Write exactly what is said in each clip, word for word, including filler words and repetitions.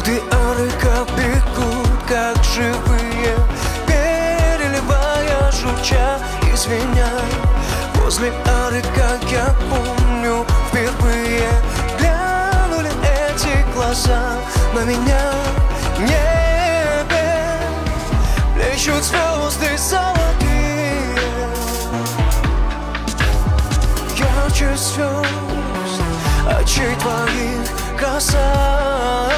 Воды арыка бегут, как живые, переливая, журча и звеня. Возле арыка, я помню, впервые глянули эти глаза на меня. В небе плещут звезды золотые, ярче звезд очей твоих краса.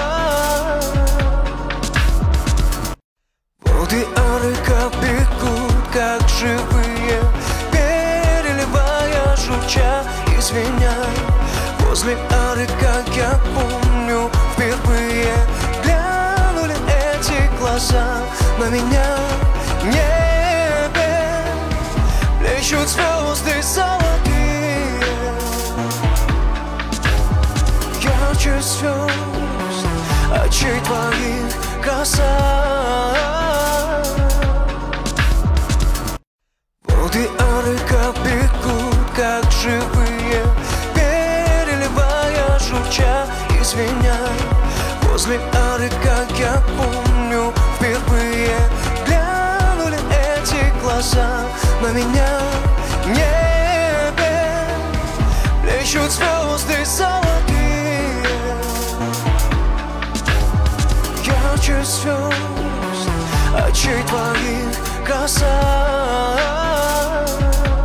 Воды арыка бегут, как живые, переливая, журча и звеня. Возле арыка, я помню, впервые глянули эти глаза на меня. В небе плещут звезды золотые, ярче звезд очей твоих краса. Воды арыка бегут, как живые, переливая, журча и звеня. Возле арыка, я помню, впервые глянули эти глаза на меня. В небе плещут звезды золотые,